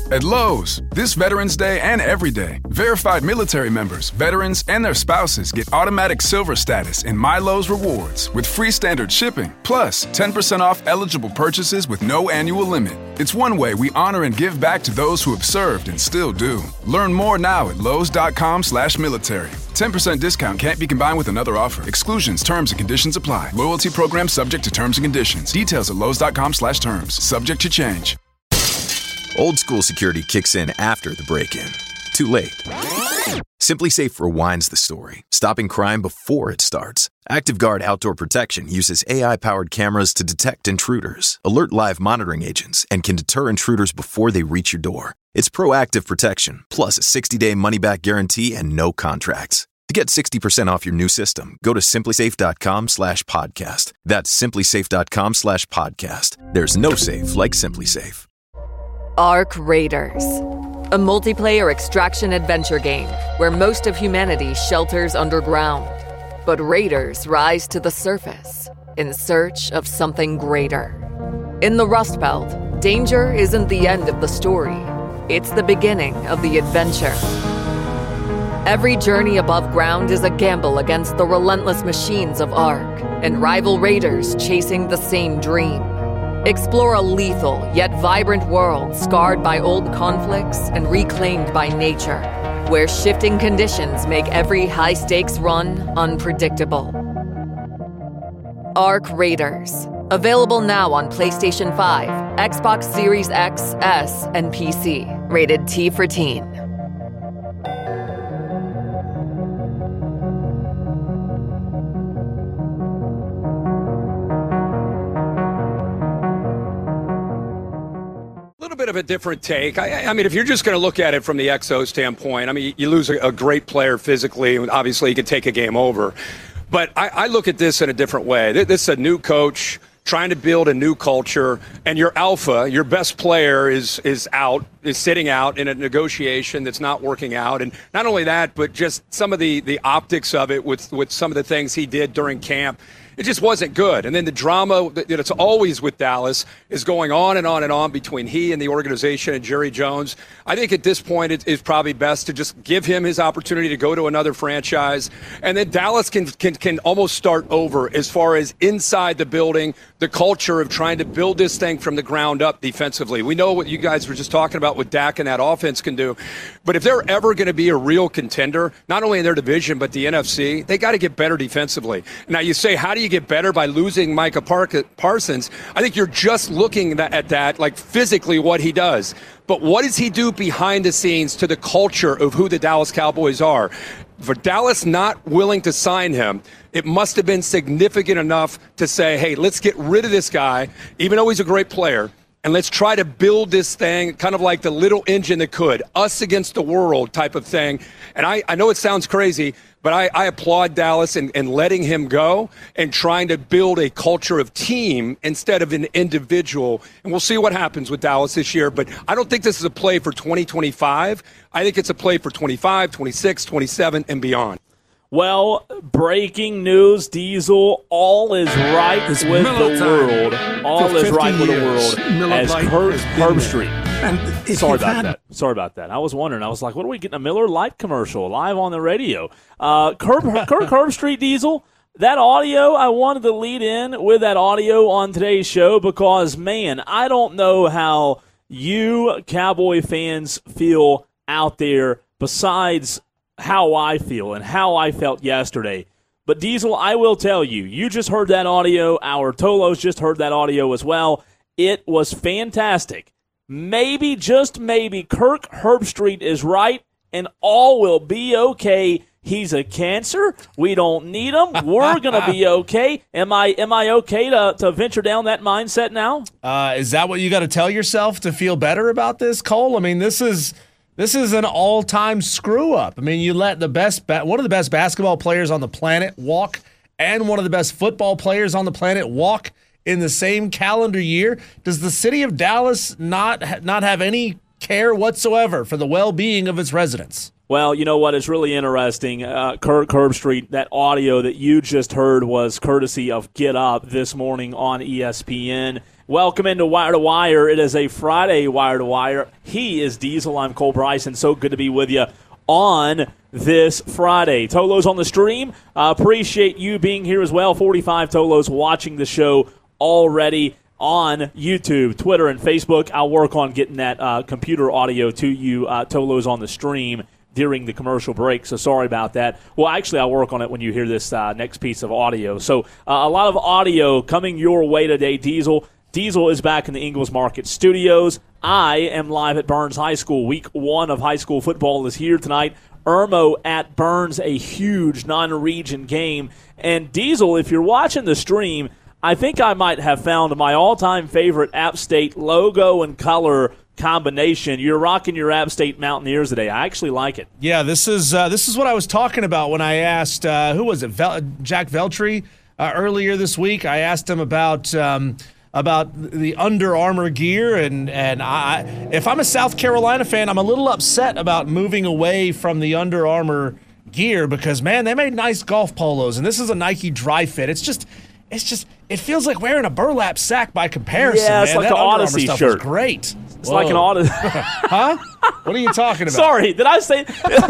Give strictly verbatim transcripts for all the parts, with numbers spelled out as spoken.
At Lowe's, this Veterans Day and every day, verified military members, veterans, and their spouses get automatic silver status in My Lowe's Rewards with free standard shipping, plus ten percent off eligible purchases with no annual limit. It's one way we honor and give back to those who have served and still do. Learn more now at lowes.com slash military. ten percent discount can't be combined with another offer. Exclusions, terms, and conditions apply. Loyalty program subject to terms and conditions. Details at lowes.com slash terms. Subject to change. Old school security kicks in after the break-in. Too late. SimpliSafe rewinds the story, stopping crime before it starts. ActiveGuard Outdoor Protection uses A I-powered cameras to detect intruders, alert live monitoring agents, and can deter intruders before they reach your door. It's proactive protection, plus a sixty-day money-back guarantee and no contracts. To get sixty percent off your new system, go to simplisafe.com slash podcast. That's simplisafe.com slash podcast. There's no safe like SimpliSafe. Ark Raiders, a multiplayer extraction adventure game where most of humanity shelters underground. But raiders rise to the surface in search of something greater. In the Rust Belt, danger isn't the end of the story. It's the beginning of the adventure. Every journey above ground is a gamble against the relentless machines of Ark and rival raiders chasing the same dream. Explore a lethal yet vibrant world scarred by old conflicts and reclaimed by nature, where shifting conditions make every high-stakes run unpredictable. Ark Raiders. Available now on PlayStation five, Xbox Series X, S, and P C. Rated T for Teen. Bit of a different take. I, I mean, if you're just going to look at it from the X O standpoint, I mean, you lose a, a great player physically. Obviously, he could take a game over. But I, I look at this in a different way. This is a new coach trying to build a new culture, and your alpha, your best player, is is out, is sitting out in a negotiation that's not working out. And not only that, but just some of the, the optics of it with, with some of the things he did during camp. It just wasn't good. And then the drama that it's always with Dallas is going on and on and on between he and the organization and Jerry Jones. I think at this point it is probably best to just give him his opportunity to go to another franchise. And then Dallas can, can, can almost start over as far as inside the building, the culture of trying to build this thing from the ground up defensively. We know what you guys were just talking about what Dak and that offense can do. But if they're ever going to be a real contender, not only in their division but the N F C, they got to get better defensively. Now you say, how do you get better by losing Micah Parsons? I think you're just looking at that, like physically what he does. But what does he do behind the scenes to the culture of who the Dallas Cowboys are? For Dallas not willing to sign him, it must have been significant enough to say, hey, let's get rid of this guy, even though he's a great player, and let's try to build this thing kind of like the little engine that could, us against the world type of thing. And I, I know it sounds crazy, but I, I applaud Dallas in, in letting him go and trying to build a culture of team instead of an individual. And we'll see what happens with Dallas this year. But I don't think this is a play for twenty twenty-five. I think it's a play for twenty-five, twenty-six, twenty-seven, and beyond. Well, breaking news, Diesel, all is right It's with Miller the time. world. All For is right with the years, world Miller as Lite Herb, has been Herb there. Street. And if Sorry you've about had- that. Sorry about that. I was wondering. I was like, what are we getting a Miller Lite commercial live on the radio? Uh, Kirk, Kirk Herb Street, Diesel, that audio, I wanted to lead in with that audio on today's show because, man, I don't know how you Cowboy fans feel out there besides how I feel and how I felt yesterday. But, Diesel, I will tell you, you just heard that audio. Our Tolos just heard that audio as well. It was fantastic. Maybe, just maybe, Kirk Herbstreit is right, and all will be okay. He's a cancer. We don't need him. We're going to be okay. Am I Am I okay to, to venture down that mindset now? Uh, is that what you got to tell yourself to feel better about this, Cole? I mean, this is this is an all-time screw-up. I mean, you let the best ba- one of the best basketball players on the planet walk and one of the best football players on the planet walk in the same calendar year. Does the city of Dallas not not have any care whatsoever for the well-being of its residents? Well, you know what is really interesting, uh, Kirk Herbstreit, that audio that you just heard was courtesy of Get Up this morning on E S P N. Welcome into Wire to Wire. It is a Friday Wire to Wire. He is Diesel. I'm Cole Bryson. So good to be with you on this Friday. Tolos on the stream. Uh, appreciate you being here as well. forty-five Tolos watching the show already on YouTube, Twitter, and Facebook. I'll work on getting that uh, computer audio to you, uh, Tolos on the stream, during the commercial break, so sorry about that. Well, actually, I'll work on it when you hear this uh, next piece of audio. So uh, a lot of audio coming your way today, Diesel. Diesel is back in the Ingles Market Studios. I am live at Burns High School. Week one of high school football is here tonight. Irmo at Burns, a huge non-region game. And Diesel, if you're watching the stream, I think I might have found my all-time favorite App State logo and color combination. You're rocking your App State Mountaineers today. I actually like it. Yeah, this is uh, this is what I was talking about when I asked, uh, who was it, Vel- Jack Veltri uh, earlier this week. I asked him about um, about the Under Armour gear, and, and I, if I'm a South Carolina fan, I'm a little upset about moving away from the Under Armour gear because, man, they made nice golf polos, and this is a Nike Dry Fit. It's just... It's just, it feels like wearing a burlap sack by comparison, yeah, it's man. like that an Under Odyssey Armour stuff shirt. was great. It's Whoa. like an Odyssey. Huh? What are you talking about? Sorry, did I say,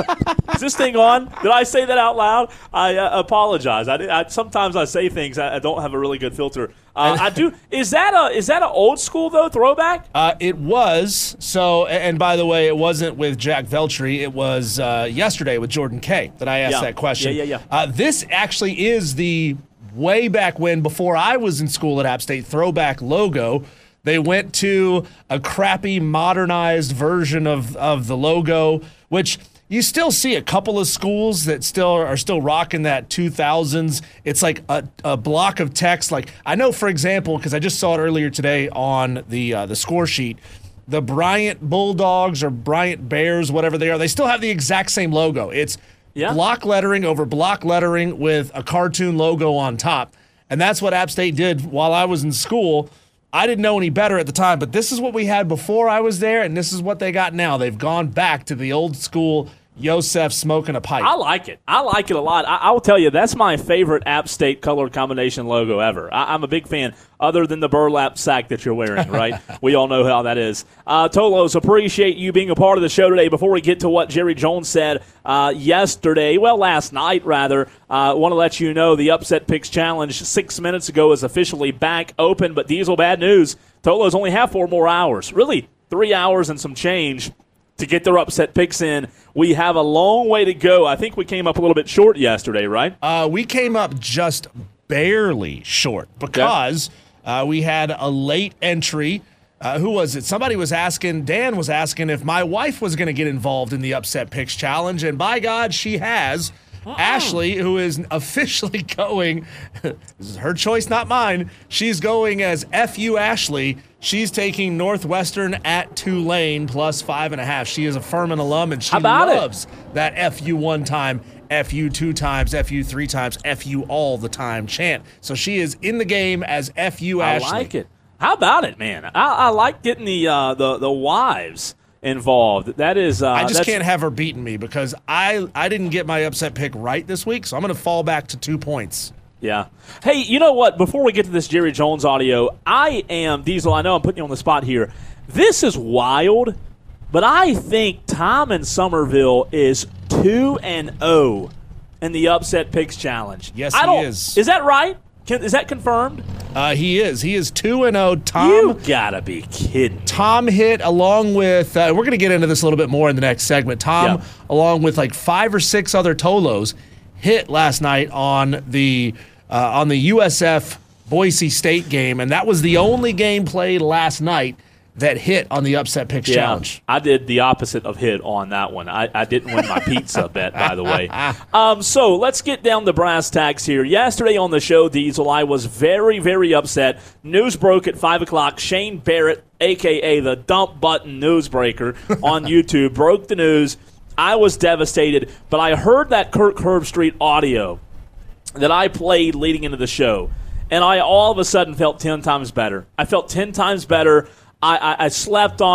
is this thing on? Did I say that out loud? I uh, apologize. I, I Sometimes I say things, I, I don't have a really good filter. Uh, I do. Is that a is that an old school, though, throwback? Uh, it was. So, and by the way, it wasn't with Jack Veltri. It was uh, yesterday with Jordan Kay that I asked yeah. that question. Yeah, yeah, yeah. Uh, this actually is the way back when, before I was in school at App State, throwback logo. They went to a crappy, modernized version of, of the logo, which you still see a couple of schools that still are still rocking that two thousands. It's like a, a block of text. Like, I know, for example, because I just saw it earlier today on the uh, the score sheet, the Bryant Bulldogs or Bryant Bears, whatever they are, they still have the exact same logo. It's Yeah. block lettering over block lettering with a cartoon logo on top. And that's what App State did while I was in school. I didn't know any better at the time, but this is what we had before I was there, and this is what they got now. They've gone back to the old school Yosef smoking a pipe. I like it. I like it a lot. I, I will tell you, that's my favorite App State color combination logo ever. I, I'm a big fan, other than the burlap sack that you're wearing, right? We all know how that is. Uh, Tolos, appreciate you being a part of the show today. Before we get to what Jerry Jones said uh, yesterday, well, last night, rather, I uh, want to let you know the Upset Picks Challenge six minutes ago is officially back open, but Diesel, bad news. Tolos only have four more hours. Really, three hours and some change to get their upset picks in. We have a long way to go. I think we came up a little bit short yesterday, right? Uh, we came up just barely short because uh, we had a late entry. Uh, who was it? Somebody was asking, Dan was asking if my wife was going to get involved in the Upset Picks Challenge, and by God, she has. Uh-uh. Ashley, who is officially going, this is her choice, not mine. She's going as F U Ashley. She's taking Northwestern at Tulane plus five and a half. She is a Furman alum, and she loves it? that F U one time, F U two times, F U three times, F U all the time chant. So she is in the game as F U Ashley. I like it. How about it, man? I, I like getting the uh, the the wives involved. That is, uh, I just that's, can't have her beating me because I I didn't get my upset pick right this week, so I'm going to fall back to two points. Yeah. Hey, you know what? Before we get to this Jerry Jones audio, I am, Diesel, I know I'm putting you on the spot here. This is wild, but I think Tom in Somerville is two and oh in the Upset Picks Challenge. Yes, I he don't, is. Is that right? Can, is that confirmed? Uh, he is. He is two and oh. Tom, you gotta be kidding. Tom hit along with, uh, we're going to get into this a little bit more in the next segment. Tom, yeah. along with like five or six other Tolos, hit last night on the uh, on the U S F Boise State game, and that was the only game played last night that hit on the Upset Picks yeah, Challenge. I did the opposite of hit on that one. I, I didn't win my pizza bet, by the way. Um, so let's get down to brass tacks here. Yesterday on the show, Diesel, I was very, very upset. News broke at five o'clock. Shane Barrett, a k a the Dump Button Newsbreaker on YouTube, broke the news. I was devastated, but I heard that Kirk Herbstreit audio that I played leading into the show, and I all of a sudden felt ten times better. I felt ten times better. I, I, I slept on it.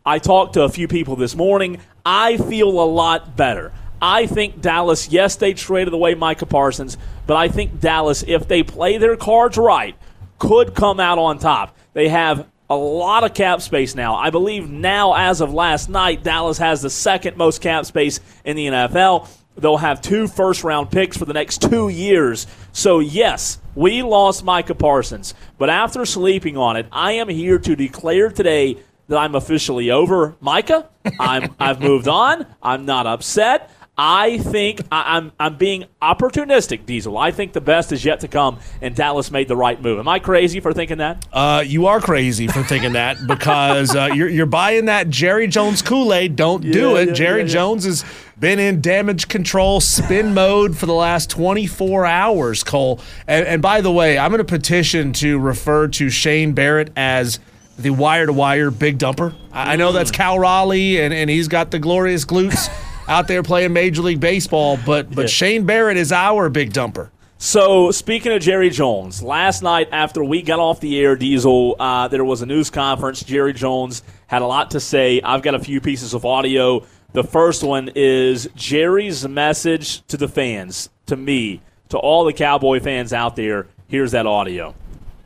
I talked to a few people this morning. I feel a lot better. I think Dallas, yes, they traded away Micah Parsons, but I think Dallas, if they play their cards right, could come out on top. They have a lot of cap space now. I believe now, as of last night, Dallas has the second most cap space in the N F L. They'll have two first-round picks for the next two years. So, yes, we lost Micah Parsons. But after sleeping on it, I am here to declare today that I'm officially over Micah. I'm, I've moved on. I'm not upset. I think I, I'm I'm being opportunistic, Diesel. I think the best is yet to come, and Dallas made the right move. Am I crazy for thinking that? Uh, you are crazy for thinking that because uh, you're you're buying that Jerry Jones Kool-Aid. Don't do Yeah, it. yeah, Jerry yeah, yeah. Jones has been in damage control spin mode for the last twenty-four hours, Cole. And, and by the way, I'm going to petition to refer to Shane Barrett as the wire-to-wire big dumper. I, I know that's Cal Raleigh, and, and he's got the glorious glutes out there playing Major League Baseball, but but Yeah. Shane Barrett is our big dumper. So, speaking of Jerry Jones, last night after we got off the air, Diesel, uh, there was a news conference. Jerry Jones had a lot to say. I've got a few pieces of audio. The first one is Jerry's message to the fans, to me, to all the Cowboy fans out there. Here's that audio.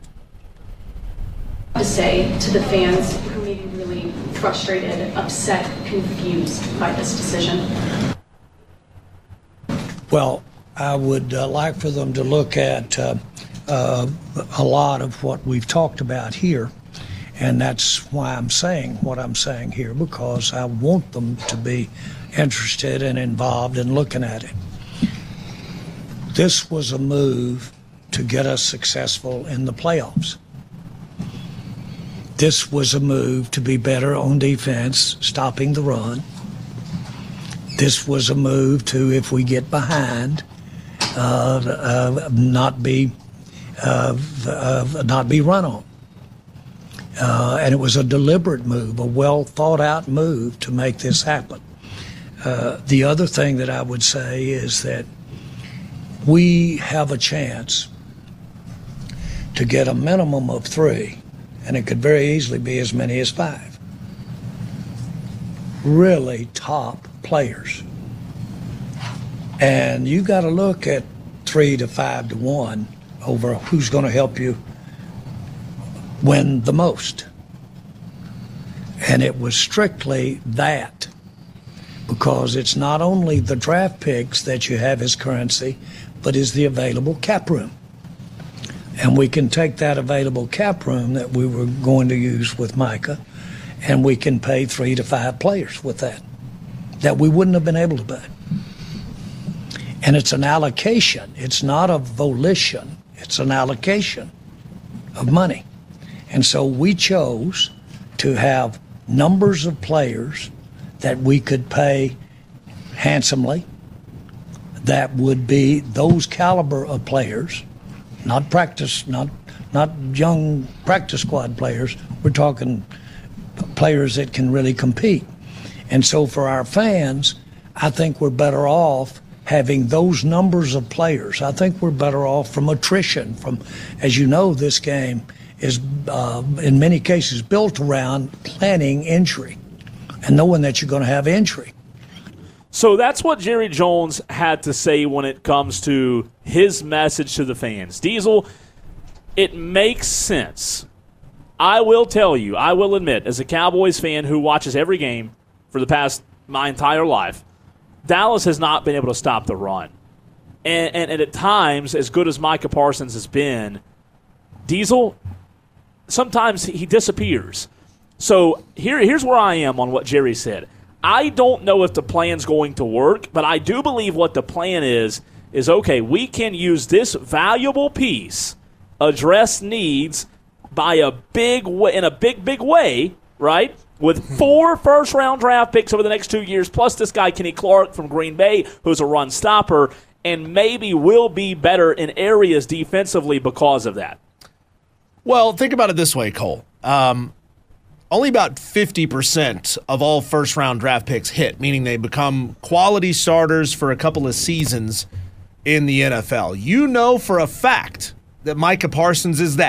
To say to the fans who may be really frustrated, upset, confused by this decision? Well, I would uh, like for them to look at uh, uh, a lot of what we've talked about here, and that's why I'm saying what I'm saying here, because I want them to be interested and involved in looking at it. This was a move to get us successful in the playoffs. This was a move to be better on defense, stopping the run. This was a move to, if we get behind, uh, uh, not be uh, uh, not be run on. Uh, and it was a deliberate move, a well thought out move to make this happen. Uh, the other thing that I would say is that we have a chance to get a minimum of three, and it could very easily be as many as five, really top players. And you got to look at three to five to one over who's going to help you win the most. And it was strictly that, because it's not only the draft picks that you have as currency, but is the available cap room. And we can take that available cap room that we were going to use with Micah, and we can pay three to five players with that, that we wouldn't have been able to pay. And it's an allocation. It's not a volition. It's an allocation of money. And so we chose to have numbers of players that we could pay handsomely, that would be those caliber of players, not practice, not not young practice squad players. We're talking players that can really compete. And so for our fans, I think we're better off having those numbers of players. I think we're better off from attrition. From, as you know, this game is uh, in many cases built around planning injury and knowing that you're going to have injury. So that's what Jerry Jones had to say when it comes to his message to the fans. Diesel, it makes sense. I will tell you, I will admit, as a Cowboys fan who watches every game for the past my entire life, Dallas has not been able to stop the run. And, and, and at times, as good as Micah Parsons has been, Diesel, sometimes he disappears. So here, here's where I am on what Jerry said. I don't know if the plan's going to work, but I do believe what the plan is, is okay, we can use this valuable piece, address needs by a big way, in a big, big way, right? With four first-round draft picks over the next two years, plus this guy, Kenny Clark from Green Bay, who's a run stopper, and maybe will be better in areas defensively because of that. Well, think about it this way, Cole. Um, only about fifty percent of all first-round draft picks hit, meaning they become quality starters for a couple of seasons in the N F L. You know for a fact that Micah Parsons is that.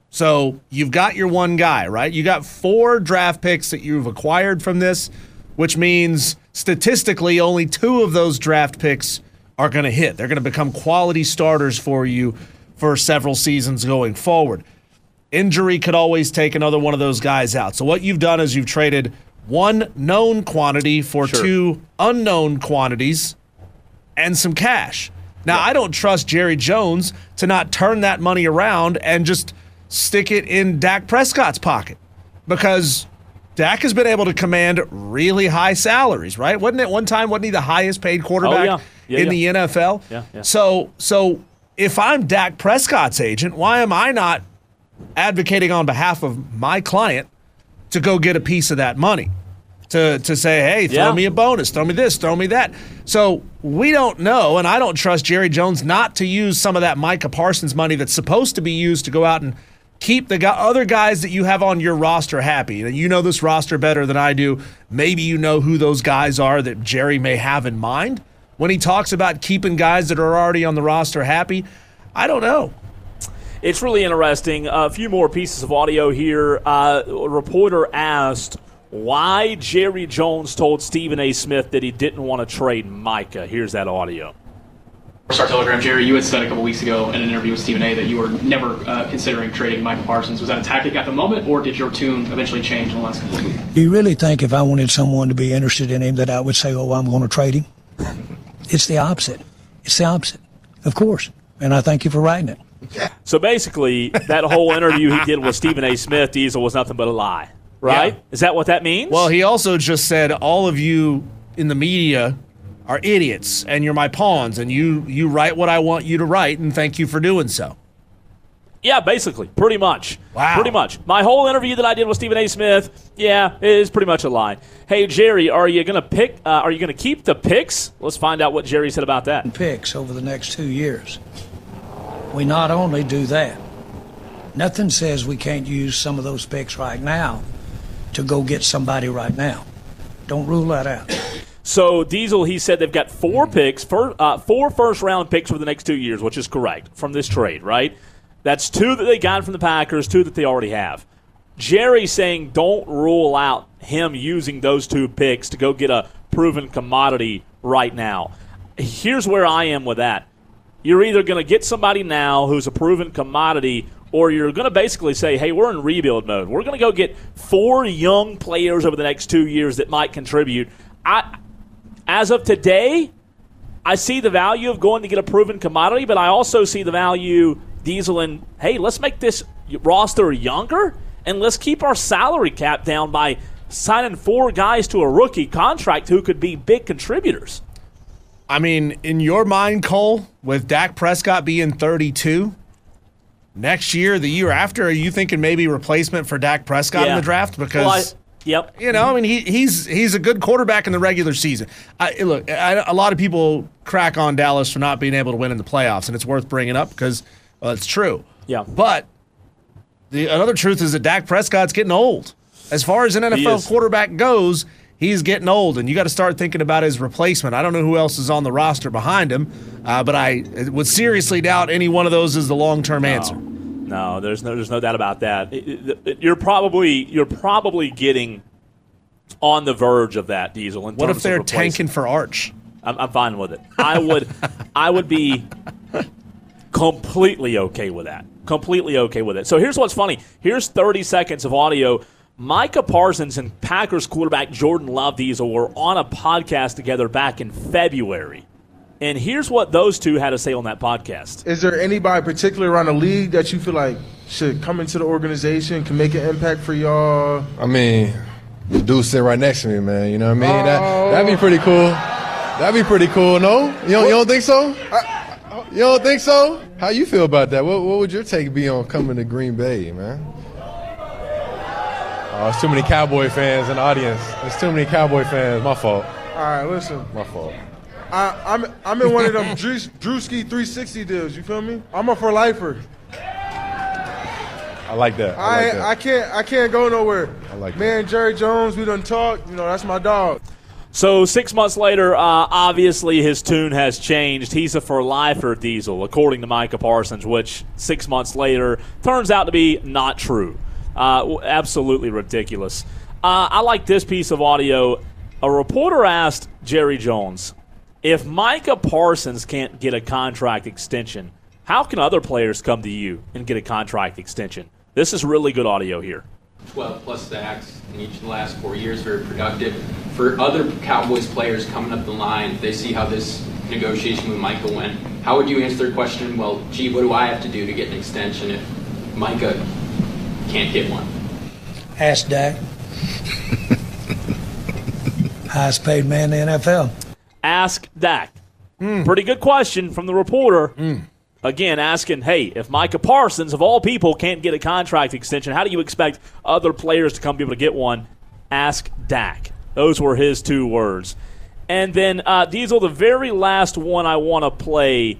So you've got your one guy, right? You got four draft picks that you've acquired from this, which means statistically only two of those draft picks are going to hit. They're going to become quality starters for you for several seasons going forward. Injury could always take another one of those guys out. So what you've done is you've traded one known quantity for Sure. two unknown quantities and some cash. Now, Yeah. I don't trust Jerry Jones to not turn that money around and just stick it in Dak Prescott's pocket, because Dak has been able to command really high salaries, right? Wasn't it one time, wasn't he the highest paid quarterback Oh, yeah. Yeah, in yeah. the N F L? Yeah, yeah. So, so if I'm Dak Prescott's agent, why am I not advocating on behalf of my client to go get a piece of that money? To to say, hey, throw Yeah. me a bonus, throw me this, throw me that. So we don't know, and I don't trust Jerry Jones not to use some of that Micah Parsons money that's supposed to be used to go out and keep the go- other guys that you have on your roster happy. And you know this roster better than I do. Maybe you know who those guys are that Jerry may have in mind when he talks about keeping guys that are already on the roster happy. I don't know. It's really interesting. A few more pieces of audio here. Uh, a reporter asked why Jerry Jones told Stephen A. Smith that he didn't want to trade Micah. Here's that audio. Star Telegram, Jerry, you had said a couple weeks ago in an interview with Stephen A. that you were never uh, considering trading Micah Parsons. Was that a tactic at the moment, or did your tune eventually change in the last couple of weeks? Do you really think if I wanted someone to be interested in him that I would say, oh, I'm going to trade him? It's the opposite. It's the opposite, of course. And I thank you for writing it. So basically, that whole interview he did with Stephen A. Smith, Diesel, was nothing but a lie, right? Yeah. Is that what that means? Well, he also just said all of you in the media are idiots and you're my pawns and you you write what I want you to write and thank you for doing so. Yeah, basically, pretty much. Wow. Pretty much. My whole interview that I did with Stephen A. Smith, yeah, it is pretty much a lie. Hey, Jerry, are you gonna pick? Uh, are you gonna keep the picks? Let's find out what Jerry said about that. Picks over the next two years. We not only do that, nothing says we can't use some of those picks right now to go get somebody right now. Don't rule that out. So Diesel, he said they've got four picks, for, uh, four first-round picks for the next two years, which is correct from this trade, right? That's two that they got from the Packers, two that they already have. Jerry saying don't rule out him using those two picks to go get a proven commodity right now. Here's where I am with that. You're either going to get somebody now who's a proven commodity, or you're going to basically say, hey, we're in rebuild mode. We're going to go get four young players over the next two years that might contribute. I, as of today, I see the value of going to get a proven commodity, but I also see the value, Diesel, in, hey, let's make this roster younger, and let's keep our salary cap down by signing four guys to a rookie contract who could be big contributors. I mean, in your mind, Cole, with Dak Prescott being thirty-two, next year, the year after, are you thinking maybe replacement for Dak Prescott Yeah. in the draft? Because, Well, I, yep. you know, I mean, he, he's he's a good quarterback in the regular season. I, look, I, a lot of people crack on Dallas for not being able to win in the playoffs, and it's worth bringing up because, well, it's true. Yeah. But the another truth is that Dak Prescott's getting old. As far as an N F L is. quarterback goes, he's getting old, and you got to start thinking about his replacement. I don't know who else is on the roster behind him, uh, but I would seriously doubt any one of those is the long-term answer. No, there's no, there's no doubt about that. It- it- it- you're probably, you're probably getting on the verge of that, Diesel. In What terms if they're of replacing- tanking for Arch? I'm, I'm fine with it. I would, I would be completely okay with that. Completely okay with it. So here's what's funny. Here's thirty seconds of audio. Micah Parsons and Packers quarterback Jordan Love, Diesel, were on a podcast together back in February. And here's what those two had to say on that podcast. Is there anybody particular around the league that you feel like should come into the organization, can make an impact for y'all? I mean, the dude sit right next to me, man. You know what I mean? That, that'd be pretty cool. That'd be pretty cool, no? You don't, you don't think so? You don't think so? How you feel about that? What, what would your take be on coming to Green Bay, man? Oh, there's too many Cowboy fans in the audience. There's too many Cowboy fans. My fault. All right, listen. My fault. I, I'm I'm in one of them Drew, Drewski three sixty deals. You feel me? I'm a for lifer. I like that. I, I like that. I can't I can't go nowhere. I like that. Man, Jerry Jones, we done talked. You know, that's my dog. So six months later, uh, obviously his tune has changed. He's a for-lifer Diesel, according to Micah Parsons, which six months later turns out to be not true. Uh, absolutely ridiculous. Uh, I like this piece of audio. A reporter asked Jerry Jones, if Micah Parsons can't get a contract extension, how can other players come to you and get a contract extension? This is really good audio here. twelve plus sacks in each of the last four years, very productive. For other Cowboys players coming up the line, they see how this negotiation with Micah went. How would you answer their question? Well, gee, what do I have to do to get an extension if Micah can't get one? Ask Dak. Highest paid man in the N F L. Ask Dak. Mm. Pretty good question from the reporter. Mm. Again, asking, hey, if Micah Parsons, of all people, can't get a contract extension, how do you expect other players to come be able to get one? Ask Dak. Those were his two words. And then, uh, Diesel, the very last one I want to play.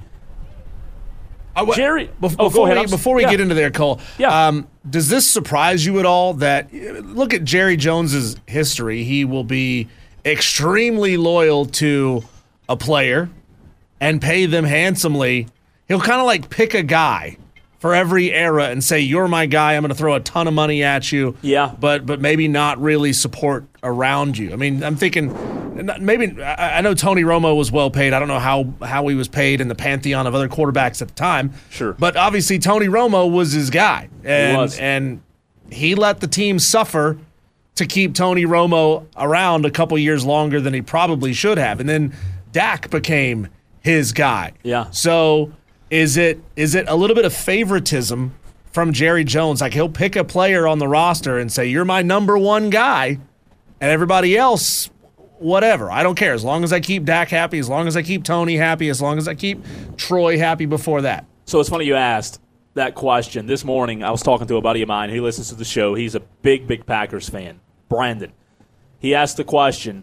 Uh, what, Jerry, bef- oh, before, go ahead. we, before we yeah. get into there, Cole, yeah. um, does this surprise you at all that, look at Jerry Jones's history. He will be extremely loyal to a player and pay them handsomely. He'll kind of like pick a guy for every era and say, you're my guy, I'm going to throw a ton of money at you. Yeah. But but maybe not really support around you. I mean, I'm thinking maybe I know Tony Romo was well paid. I don't know how, how he was paid in the pantheon of other quarterbacks at the time. Sure. But obviously Tony Romo was his guy. And, he was. And he let the team suffer to keep Tony Romo around a couple years longer than he probably should have. And then Dak became his guy. Yeah. So is it is it a little bit of favoritism from Jerry Jones? Like he'll pick a player on the roster and say, you're my number one guy, and everybody else, whatever. I don't care. As long as I keep Dak happy, as long as I keep Tony happy, as long as I keep Troy happy before that. So it's funny you asked that question. This morning I was talking to a buddy of mine who listens to the show. He's a big, big Packers fan, Brandon. He asked the question,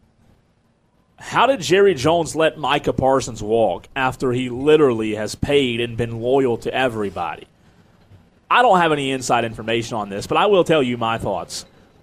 how did Jerry Jones let Micah Parsons walk after he literally has paid and been loyal to everybody? I don't have any inside information on this, but I will tell you my thoughts.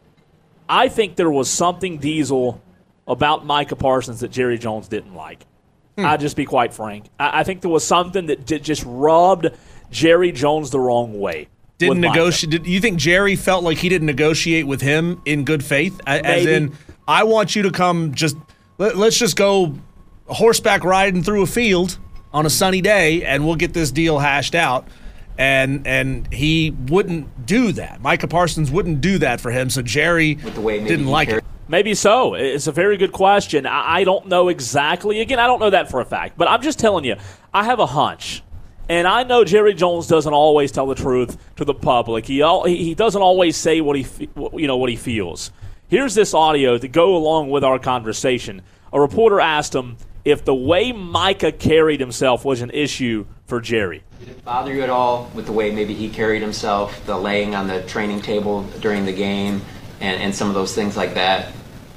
I think there was something, Diesel, about Micah Parsons that Jerry Jones didn't like. Hmm. I'll just be quite frank. I, I think there was something that did, just rubbed Jerry Jones the wrong way. Didn't negotiate. Did you think Jerry felt like he didn't negotiate with him in good faith? Maybe. As in, I want you to come just – let's just go horseback riding through a field on a sunny day, and we'll get this deal hashed out. And and he wouldn't do that. Micah Parsons wouldn't do that for him, so Jerry didn't like it. Maybe so. It's a very good question. I, I don't know exactly. Again, I don't know that for a fact, but I'm just telling you, I have a hunch. And I know Jerry Jones doesn't always tell the truth to the public. He all, he doesn't always say what he you know what he feels. Here's this audio to go along with our conversation. A reporter asked him if the way Micah carried himself was an issue for Jerry. Did it bother you at all with the way maybe he carried himself, the laying on the training table during the game, and, and some of those things like that?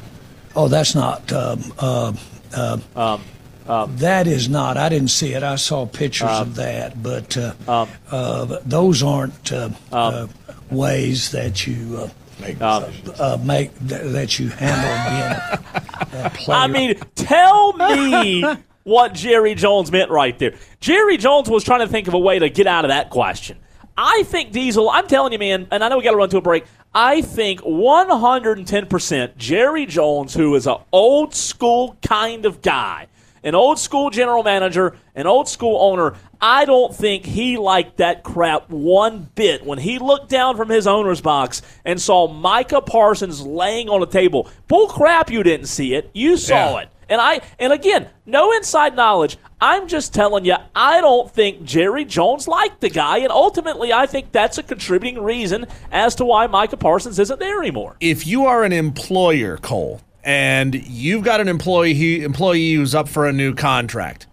Oh, that's not. Um, uh, uh, um, um, that is not. I didn't see it. I saw pictures um, of that, but uh, um, uh, those aren't uh, um, uh, ways that you. Uh, Make, um, uh, make th- that you handle being a player. I mean, tell me what Jerry Jones meant right there. Jerry Jones was trying to think of a way to get out of that question. I think, Diesel, I'm telling you, man, and I know we got to run to a break, I think one hundred ten percent Jerry Jones, who is an old school kind of guy, an old school general manager, an old school owner, I don't think he liked that crap one bit when he looked down from his owner's box and saw Micah Parsons laying on a table. Bull crap, you didn't see it. You saw yeah. it. And I and again, no inside knowledge. I'm just telling you, I don't think Jerry Jones liked the guy, and ultimately I think that's a contributing reason as to why Micah Parsons isn't there anymore. If you are an employer, Cole, and you've got an employee employee who's up for a new contract,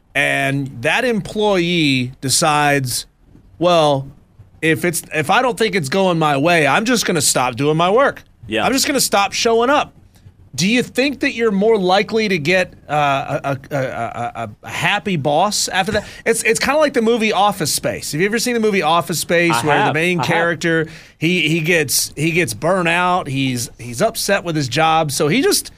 and that employee decides, well, if it's if I don't think it's going my way, I'm just going to stop doing my work. Yeah. I'm just going to stop showing up. Do you think that you're more likely to get uh, a, a, a, a happy boss after that? It's it's kind of like the movie Office Space. Have you ever seen the movie Office Space, I where have. the main I character he he gets he gets burnt out, he's he's upset with his job, so he just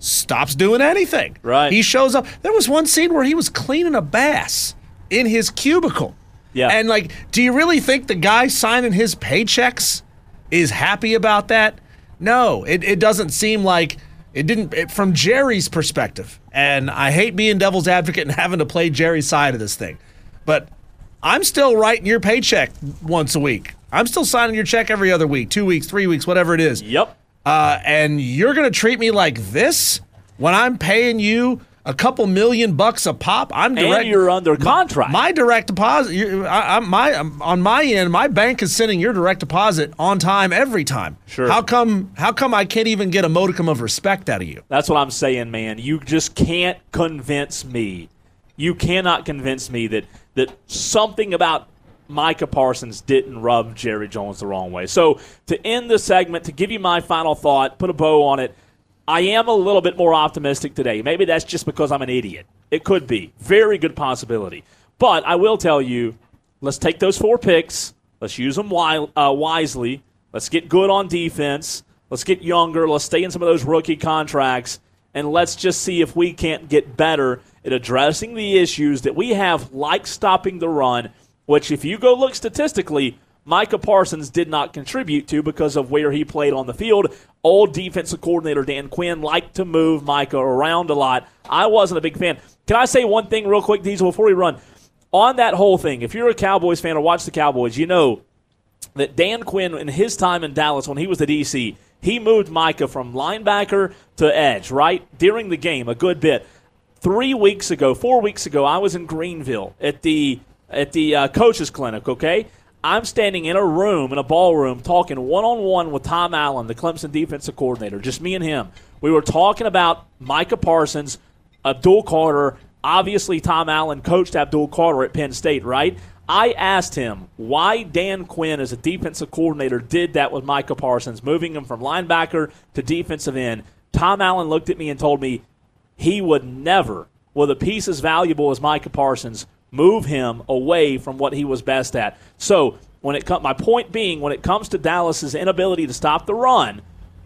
stops doing anything. Right. He shows up. There was one scene where he was cleaning a bass in his cubicle. Yeah. And, like, do you really think the guy signing his paychecks is happy about that? No, it, it doesn't seem like it didn't it, from Jerry's perspective. And I hate being devil's advocate and having to play Jerry's side of this thing. But I'm still writing your paycheck once a week. I'm still signing your check every other week, two weeks, three weeks, whatever it is. Yep. Uh, and you're going to treat me like this when I'm paying you a couple million bucks a pop? I'm direct. And you're under contract. My, my direct deposit, you, I, I, my on my end, my bank is sending your direct deposit on time every time. Sure. How come? How come I can't even get a modicum of respect out of you? That's what I'm saying, man. You just can't convince me. You cannot convince me that that something about Micah Parsons didn't rub Jerry Jones the wrong way. So to end the segment, to give you my final thought, put a bow on it, I am a little bit more optimistic today. Maybe that's just because I'm an idiot. It could be. Very good possibility. But I will tell you, let's take those four picks. Let's use them wi- uh, wisely. Let's get good on defense. Let's get younger. Let's stay in some of those rookie contracts. And let's just see if we can't get better at addressing the issues that we have, like stopping the run, which if you go look statistically, Micah Parsons did not contribute to because of where he played on the field. Old defensive coordinator Dan Quinn liked to move Micah around a lot. I wasn't a big fan. Can I say one thing real quick, Diesel, before we run? On that whole thing, if you're a Cowboys fan or watch the Cowboys, you know that Dan Quinn, in his time in Dallas when he was the D C, he moved Micah from linebacker to edge, right? During the game, a good bit. Three weeks ago, four weeks ago, I was in Greenville at the at the uh, coaches clinic, okay? I'm standing in a room, in a ballroom, talking one-on-one with Tom Allen, the Clemson defensive coordinator, just me and him. We were talking about Micah Parsons, Abdul Carter. Obviously, Tom Allen coached Abdul Carter at Penn State, right? I asked him why Dan Quinn, as a defensive coordinator, did that with Micah Parsons, moving him from linebacker to defensive end. Tom Allen looked at me and told me he would never, with a piece as valuable as Micah Parsons, move him away from what he was best at. So, when it com- my point being, when it comes to Dallas's inability to stop the run,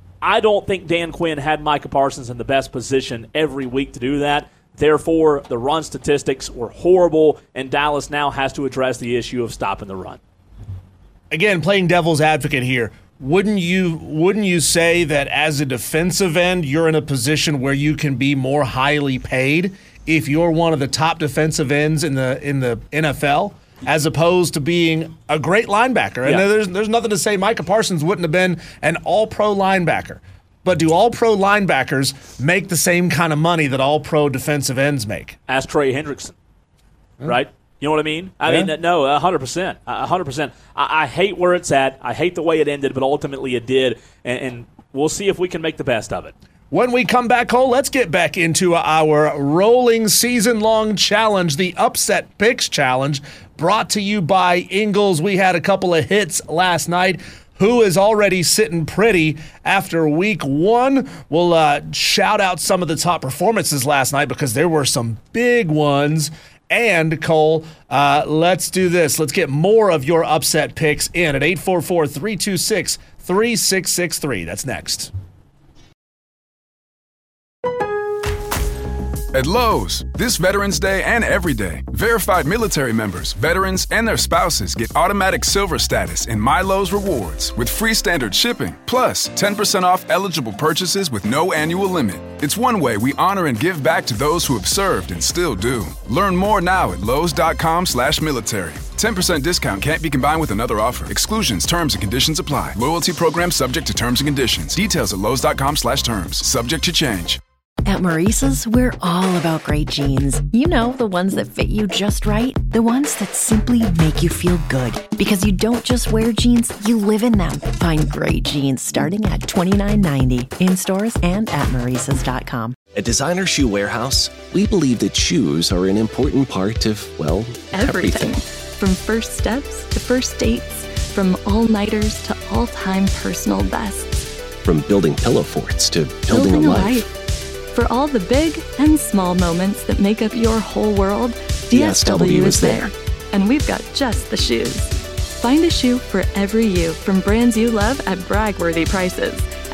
I don't think Dan Quinn had Micah Parsons in the best position every week to do that. Therefore, the run statistics were horrible, and Dallas now has to address the issue of stopping the run. Again, playing devil's advocate here, wouldn't you wouldn't you say that as a defensive end, you're in a position where you can be more highly paid if you're one of the top defensive ends in the in the N F L, as opposed to being a great linebacker? And Yeah. there's there's nothing to say Micah Parsons wouldn't have been an all-pro linebacker. But do all-pro linebackers make the same kind of money that all-pro defensive ends make? Ask Trey Hendrickson, right? You know what I mean? I Yeah. mean, no, one hundred percent. one hundred percent. I, I hate where it's at. I hate the way it ended, but ultimately it did. And, and we'll see if we can make the best of it. When we come back, Cole, let's get back into our rolling season-long challenge, the Upset Picks Challenge, brought to you by Ingles. We had a couple of hits last night. Who is already sitting pretty after week one? We'll uh, shout out some of the top performances last night because there were some big ones. And, Cole, uh, let's do this. Let's get more of your upset picks in at eight four four, three two six, three six six three. That's next. At Lowe's, this Veterans Day and every day, verified military members, veterans, and their spouses get automatic silver status in My Lowe's Rewards with free standard shipping, plus ten percent off eligible purchases with no annual limit. It's one way we honor and give back to those who have served and still do. Learn more now at lowes.com slash military. ten percent discount can't be combined with another offer. Exclusions, terms, and conditions apply. Loyalty program subject to terms and conditions. Details at lowes.com slash terms. Subject to change. At Maurice's, we're all about great jeans. You know, the ones that fit you just right. The ones that simply make you feel good. Because you don't just wear jeans, you live in them. Find great jeans starting at twenty-nine ninety in stores and at maurices dot com. At Designer Shoe Warehouse, we believe that shoes are an important part of, well, everything. everything. From first steps to first dates, from all-nighters to all-time personal bests. From building pillow forts to building, Building a a life. life. For all the big and small moments that make up your whole world, D S W is there. And we've got just the shoes. Find a shoe for every you from brands you love at brag-worthy prices.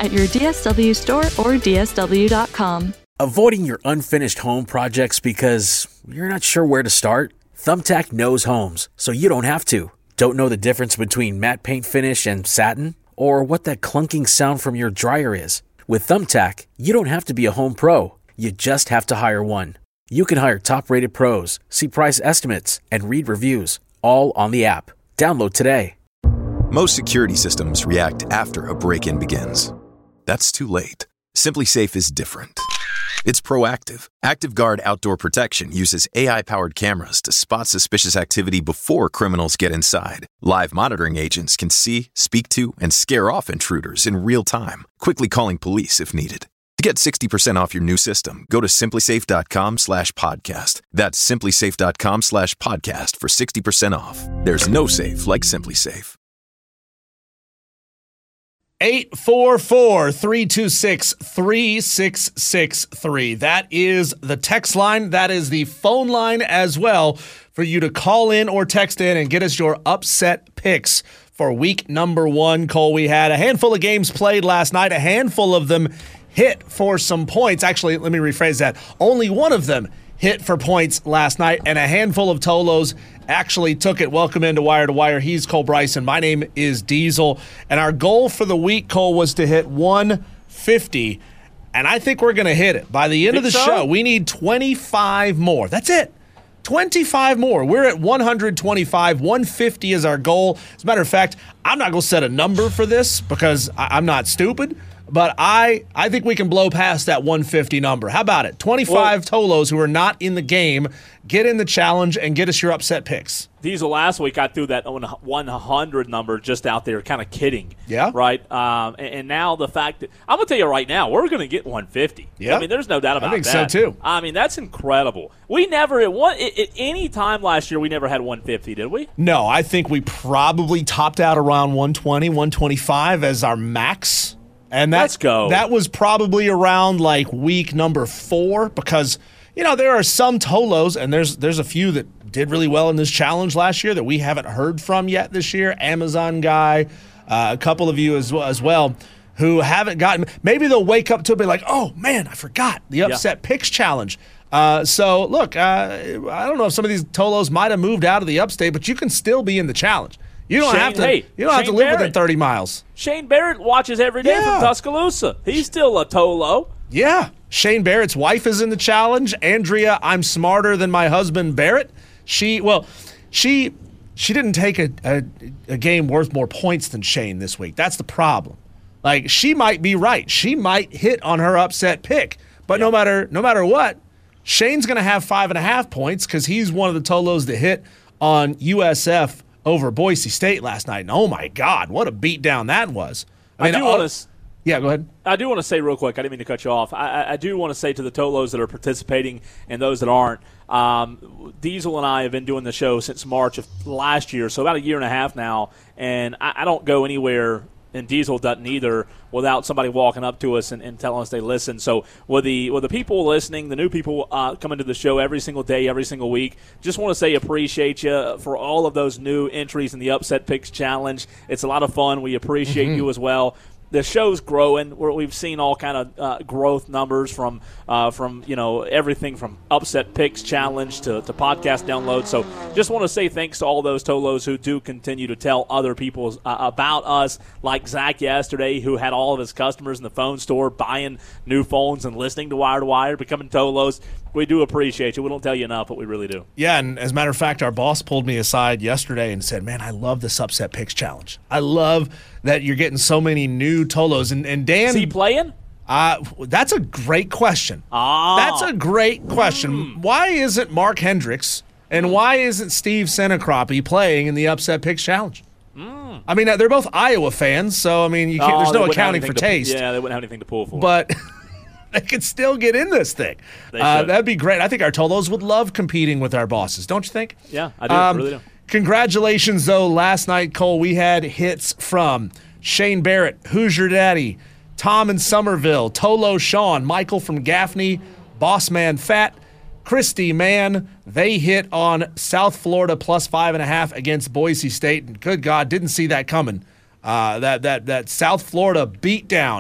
at your D S W store or D S W dot com. Avoiding your unfinished home projects because you're not sure where to start? Thumbtack knows homes, so you don't have to. Don't know the difference between matte paint finish and satin? Or what that clunking sound from your dryer is? With Thumbtack, you don't have to be a home pro. You just have to hire one. You can hire top-rated pros, see price estimates, and read reviews, all on the app. Download today. Most security systems react after a break-in begins. That's too late. SimpliSafe is different. It's proactive. ActiveGuard Outdoor Protection uses A I-powered cameras to spot suspicious activity before criminals get inside. Live monitoring agents can see, speak to, and scare off intruders in real time, quickly calling police if needed. To get sixty percent off your new system, go to simplisafe.com slash podcast. That's simplisafe.com slash podcast for sixty percent off. There's no safe like SimpliSafe. eight four four, three two six, three six six three. That is the text line. That is the phone line as well for you to call in or text in and get us your upset picks for week number one. Cole, we had a handful of games played last night. A handful of them hit for some points. Actually, let me rephrase that. Only one of them hit for points last night, and a handful of Tolos actually took it. Welcome into Wire to Wire. He's Cole Bryson. My name is Diesel. And our goal for the week, Cole, was to hit one fifty. And I think we're going to hit it. By the end Think of the so? show, we need twenty-five more. That's it. twenty-five more. We're at one hundred twenty-five. one fifty is our goal. As a matter of fact, I'm not going to set a number for this because I- I'm not stupid. But I, I think we can blow past that one fifty number. How about it? twenty-five well, Tolos who are not in the game, get in the challenge and get us your upset picks. Diesel, last week I threw that one hundred number just out there, kind of kidding. Yeah. Right? Um, and, and now the fact that – I'm going to tell you right now, we're going to get one fifty. Yeah. I mean, there's no doubt about that. I think that. so, too. I mean, that's incredible. We never – at one at, at any time last year, we never had one fifty, did we? No, I think we probably topped out around one twenty, one twenty-five as our max. And that, Let's go. That was probably around like week number four because, you know, there are some Tolos, and there's there's a few that did really well in this challenge last year that we haven't heard from yet this year. Amazon guy, uh, a couple of you as well, as well who haven't gotten. Maybe they'll wake up to it and be like, oh, man, I forgot the Upset yeah. Picks Challenge. Uh, so, look, uh, I don't know if some of these Tolos might have moved out of the upstate, but you can still be in the challenge. You don't Shane, have to. Hey, you don't Shane have to live Barrett. within thirty miles. Shane Barrett watches every day Yeah. from Tuscaloosa. He's still a Tolo. Yeah. Shane Barrett's wife is in the challenge. Andrea, I'm smarter than my husband Barrett. She, well, she she didn't take a, a, a game worth more points than Shane this week. That's the problem. Like, she might be right. She might hit on her upset pick. But yeah. no matter no matter what, Shane's going to have five and a half points because he's one of the Tolos that hit on U S F over Boise State last night. And oh, my God, what a beatdown that was. I, mean, I do uh, want to Yeah, go ahead. I do want to say real quick, I didn't mean to cut you off. I, I, I do want to say to the Tolos that are participating and those that aren't, um, Diesel and I have been doing the show since March of last year, so about a year and a half now, and I, I don't go anywhere, and Diesel doesn't either, without somebody walking up to us and, and telling us they listen. So with the with the people listening, the new people uh, coming to the show every single day, every single week, just want to say appreciate you for all of those new entries in the Upset Picks Challenge. It's a lot of fun. We appreciate mm-hmm. you as well. The show's growing. We're, we've seen all kind of uh, growth numbers from uh, from you know everything from Upset Picks Challenge to, to podcast downloads. So just want to say thanks to all those Tolos who do continue to tell other people uh, about us, like Zach yesterday, who had all of his customers in the phone store buying new phones and listening to Wire to Wire, becoming Tolos. We do appreciate you. We don't tell you enough, but we really do. Yeah, and as a matter of fact, our boss pulled me aside yesterday and said, man, I love this Upset Picks Challenge. I love that you're getting so many new Tolos. And, and Dan... Is he playing? Uh, that's a great question. Ah. That's a great question. Mm. Why isn't Mark Hendricks and why isn't Steve Senecroppy playing in the Upset Picks Challenge? Mm. I mean, they're both Iowa fans, so, I mean, you can't, oh, there's no accounting for to, taste. Yeah, they wouldn't have anything to pull for. But... they could still get in this thing. Uh, that'd be great. I think our Tolos would love competing with our bosses, don't you think? Yeah, I do. Um, I really do. Congratulations, though. Last night, Cole, we had hits from Shane Barrett, Hoosier Daddy, Tom in Somerville, Tolo Sean, Michael from Gaffney, Bossman Fat, Christy Man. They hit on South Florida plus five and a half against Boise State. And good God, didn't see that coming. Uh, that that that South Florida beatdown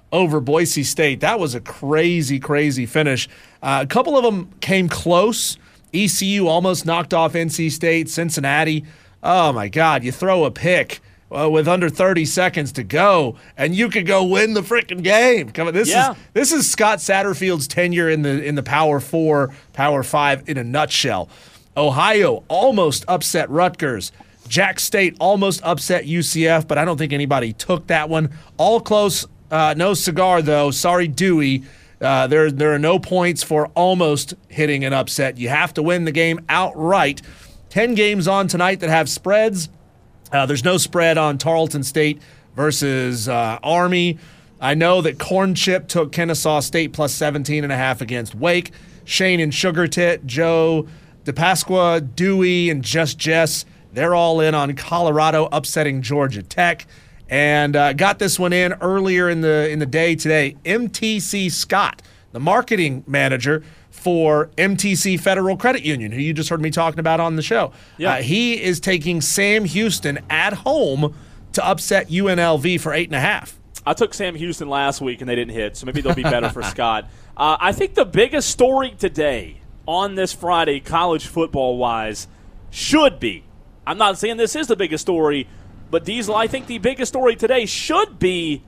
over Boise State. That was a crazy, crazy finish. Uh, a couple of them came close. E C U almost knocked off N C State. Cincinnati, oh my God, you throw a pick uh, with under thirty seconds to go, and you could go win the freaking game. Come on, this Yeah. is this is Scott Satterfield's tenure in the in the Power Four, Power Five in a nutshell. Ohio almost upset Rutgers. Jack State almost upset U C F, but I don't think anybody took that one. All close, uh, no cigar though. Sorry, Dewey. Uh, there, there are no points for almost hitting an upset. You have to win the game outright. Ten games on tonight that have spreads. Uh, there's no spread on Tarleton State versus uh, Army. I know that Corn Chip took Kennesaw State plus seventeen and a half against Wake. Shane and Sugar Tit, Joe DePasqua, Dewey, and Just Jess, they're all in on Colorado upsetting Georgia Tech. And uh, got this one in earlier in the in the day today. M T C Scott, the marketing manager for M T C Federal Credit Union, who you just heard me talking about on the show. Yeah. Uh, he is taking Sam Houston at home to upset U N L V for eight and a half. I took Sam Houston last week and they didn't hit, so maybe they'll be better for Scott. Uh, I think the biggest story today on this Friday, college football-wise, should be, I'm not saying this is the biggest story, but Diesel, I think the biggest story today should be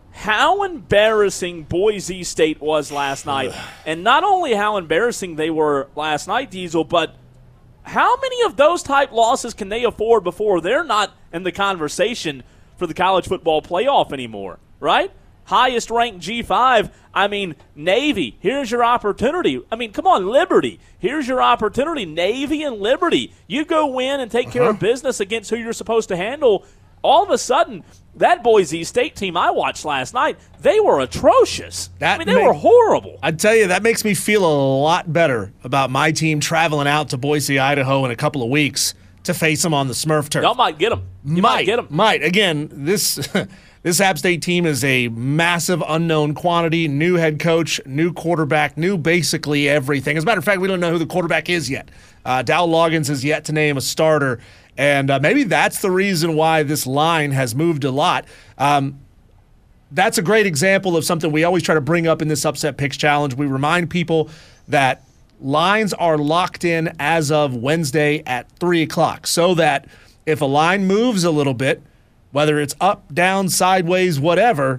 how embarrassing Boise State was last night. And not only how embarrassing they were last night, Diesel, but how many of those type losses can they afford before they're not in the conversation for the college football playoff anymore, right? Highest ranked G five, I mean, Navy, here's your opportunity. I mean, come on, Liberty, here's your opportunity. Navy and Liberty, you go win and take uh-huh. care of business against who you're supposed to handle. All of a sudden, that Boise State team I watched last night, they were atrocious. That I mean, they make, were horrible. I tell you, that makes me feel a lot better about my team traveling out to Boise, Idaho in a couple of weeks to face them on the Smurf turf. Y'all might get them. You might, might get them. Might. Again, this this App State team is a massive unknown quantity. New head coach, new quarterback, new basically everything. As a matter of fact, we don't know who the quarterback is yet. Uh, Dow Loggins has yet to name a starter. And uh, maybe that's the reason why this line has moved a lot. Um, that's a great example of something we always try to bring up in this Upset Picks Challenge. We remind people that lines are locked in as of Wednesday at three o'clock, so that if a line moves a little bit, whether it's up, down, sideways, whatever,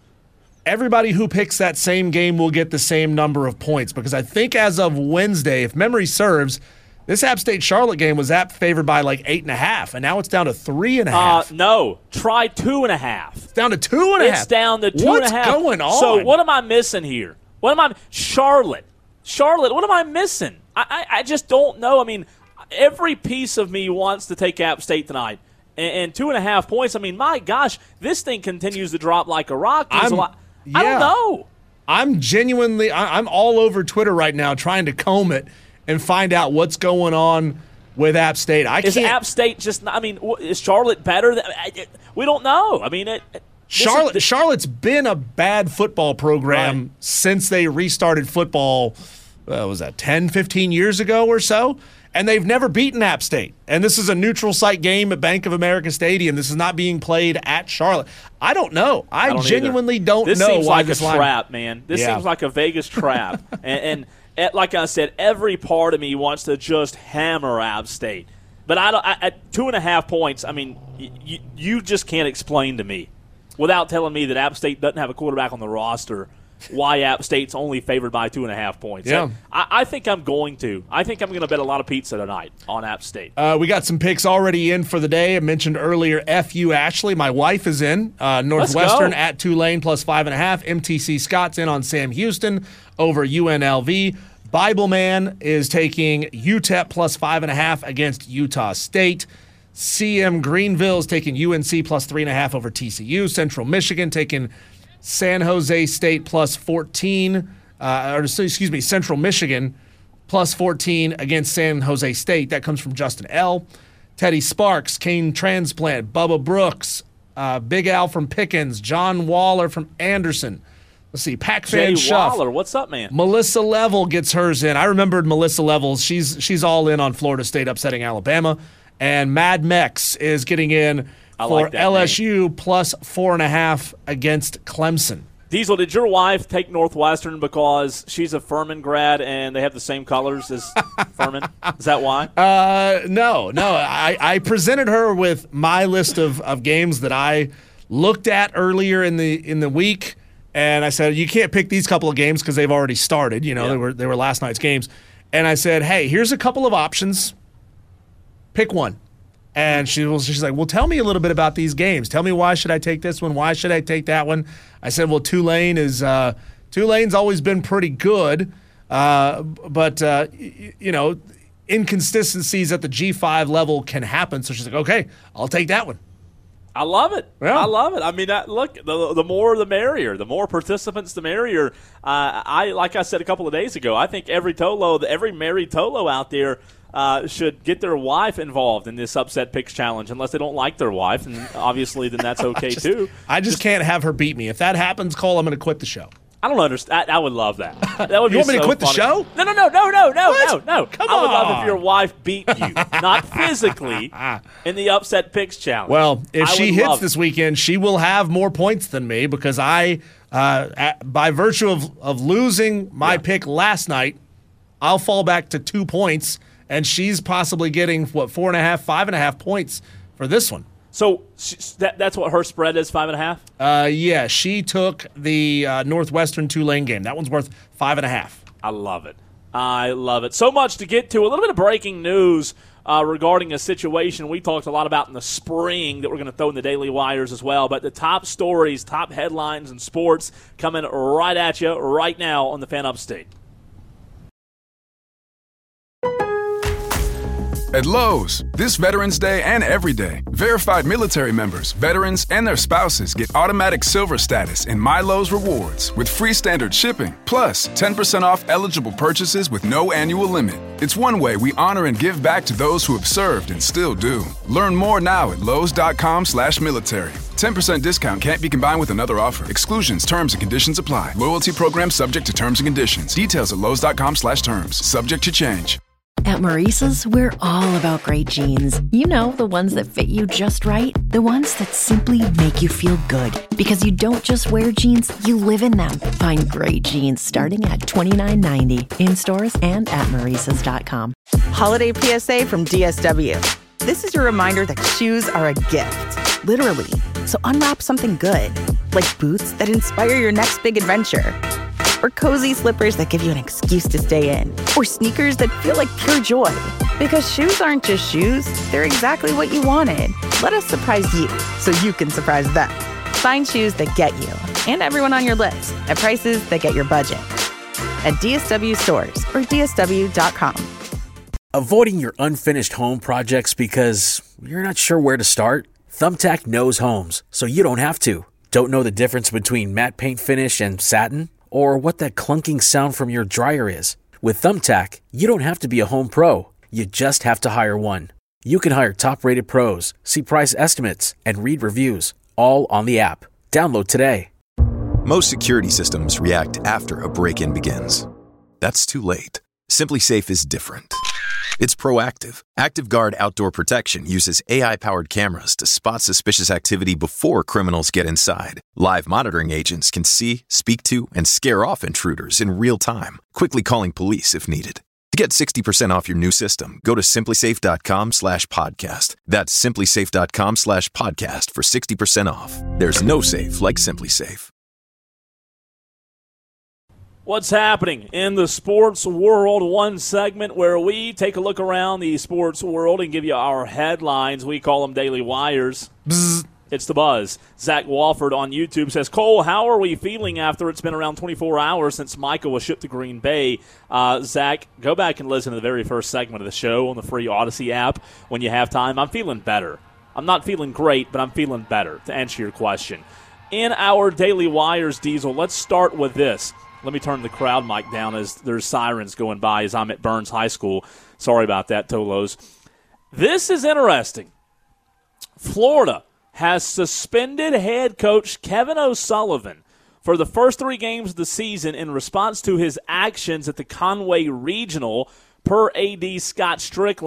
everybody who picks that same game will get the same number of points. Because I think as of Wednesday, if memory serves, this App State-Charlotte game was App favored by like eight and a half, and now it's down to three and a half. Uh, no, try two and a half. It's down to two and a it's half. It's down to two What's and a half. What's going on? So what am I missing here? What am I Charlotte. Charlotte, what am I missing? I, I, I just don't know. I mean, every piece of me wants to take App State tonight. And, and two and a half points, I mean, my gosh, this thing continues to drop like a rock. I'm, a I don't know. I'm genuinely, I, I'm all over Twitter right now trying to comb it and find out what's going on with App State. I is can't. App State just, I mean, is Charlotte better? Than, we don't know. I mean, it, Charlotte, is, Charlotte's been a bad football program right. since they restarted football, uh, was that ten, fifteen years ago or so? And they've never beaten App State. And this is a neutral site game at Bank of America Stadium. This is not being played at Charlotte. I don't know. I, I don't genuinely either. don't this know seems why like this a line. trap, man. This yeah. seems like a Vegas trap. and, and at, like I said, every part of me wants to just hammer App State. But I don't, I, at two and a half points, I mean, y- y- you just can't explain to me without telling me that App State doesn't have a quarterback on the roster why App State's only favored by two and a half points. Yeah. I, I think I'm going to. I think I'm going to bet a lot of pizza tonight on App State. Uh, we got some picks already in for the day. I mentioned earlier F U Ashley. My wife is in. Uh, Northwestern at Tulane plus five and a half. M T C Scott's in on Sam Houston over U N L V. Bible Man is taking U T E P plus five and a half against Utah State. C M Greenville is taking U N C plus three and a half over T C U. Central Michigan taking San Jose State plus fourteen, uh, or excuse me, Central Michigan plus fourteen against San Jose State. That comes from Justin L. Teddy Sparks, Kane Transplant, Bubba Brooks, uh, Big Al from Pickens, John Waller from Anderson. Let's see, Pac-Fan Jay Shuff. Waller, what's up, man? Melissa Level gets hers in. I remembered Melissa Levels. She's she's all in on Florida State upsetting Alabama. And Mad Mex is getting in I for like that L S U name. Plus four and a half against Clemson. Diesel, did your wife take Northwestern because she's a Furman grad and they have the same colors as Furman? Is that why? Uh, no, no. I, I presented her with my list of, of games that I looked at earlier in the in the week, and I said, you can't pick these couple of games because they've already started. You know, yeah. they were they were last night's games. And I said, hey, here's a couple of options. Pick one. And she was, she's like, well, tell me a little bit about these games. Tell me why should I take this one? Why should I take that one? I said, well, Tulane is uh, Tulane's always been pretty good, uh, but uh, y- you know, inconsistencies at the G five level can happen. So she's like, okay, I'll take that one. I love it. Yeah. I love it. I mean, that, look, the, the more the merrier. The more participants, the merrier. Uh, I like I said a couple of days ago, I think every Tolo, every married Tolo out there uh, should get their wife involved in this upset picks challenge, unless they don't like their wife, and obviously then that's okay I just, too. I just, just can't have her beat me. If that happens, Cole, I'm going to quit the show. I don't understand. I, I would love that. That would you be want me so to quit funny. the show? No, no, no, no, no, no, what? no, no. Come I would on. love if your wife beat you, not physically, in the upset picks challenge. Well, if I she would hits love this weekend, she will have more points than me because I, uh, at, by virtue of, of losing my yeah. pick last night, I'll fall back to two points, and she's possibly getting, what, four and a half, five and a half points for this one. So that, that's what her spread is, five and a half? Uh, yeah, she took the uh, Northwestern Tulane game. That one's worth five and a half. I love it. I love it. So much to get to. A little bit of breaking news uh, regarding a situation we talked a lot about in the spring that we're going to throw in the Daily Wires as well. But the top stories, top headlines in sports coming right at you right now on the Fan Upstate. At Lowe's, this Veterans Day and every day, verified military members, veterans, and their spouses get automatic silver status in My Lowe's Rewards with free standard shipping, plus ten percent off eligible purchases with no annual limit. It's one way we honor and give back to those who have served and still do. Learn more now at lowes.com slash military. ten percent discount can't be combined with another offer. Exclusions, terms, and conditions apply. Loyalty program subject to terms and conditions. Details at lowes.com slash terms. Subject to change. At Maurice's, we're all about great jeans. You know, the ones that fit you just right. The ones that simply make you feel good. Because you don't just wear jeans, you live in them. Find great jeans starting at twenty-nine ninety in stores and at maurices dot com. Holiday P S A from D S W. This is your reminder that shoes are a gift. Literally. So unwrap something good. Like boots that inspire your next big adventure. Or cozy slippers that give you an excuse to stay in. Or sneakers that feel like pure joy. Because shoes aren't just shoes, they're exactly what you wanted. Let us surprise you, so you can surprise them. Find shoes that get you, and everyone on your list, at prices that get your budget. At D S W stores or D S W dot com. Avoiding your unfinished home projects because you're not sure where to start? Thumbtack knows homes, so you don't have to. Don't know the difference between matte paint finish and satin? Or what that clunking sound from your dryer is. With Thumbtack, you don't have to be a home pro. You just have to hire one. You can hire top-rated pros, see price estimates, and read reviews, all on the app. Download today. Most security systems react after a break-in begins. That's too late. SimpliSafe is different. It's proactive. ActiveGuard Outdoor Protection uses A I-powered cameras to spot suspicious activity before criminals get inside. Live monitoring agents can see, speak to, and scare off intruders in real time, quickly calling police if needed. To get sixty percent off your new system, go to simplisafe.com slash podcast. That's simplisafe.com slash podcast for sixty percent off. There's no safe like SimpliSafe. What's happening in the sports world? One segment where we take a look around the sports world and give you our headlines. We call them Daily Wires. Bzz. It's the buzz. Zach Walford on YouTube says, Cole, how are we feeling after it's been around twenty-four hours since Micah was shipped to Green Bay? Uh, Zach, go back and listen to the very first segment of the show on the free Odyssey app when you have time. I'm feeling better. I'm not feeling great, but I'm feeling better, to answer your question. In our Daily Wires, Diesel, let's start with this. Let me turn the crowd mic down as there's sirens going by as I'm at Burns High School. Sorry about that, Tolos. This is interesting. Florida has suspended head coach Kevin O'Sullivan for the first three games of the season in response to his actions at the Conway Regional. Per A D Scott Strickland,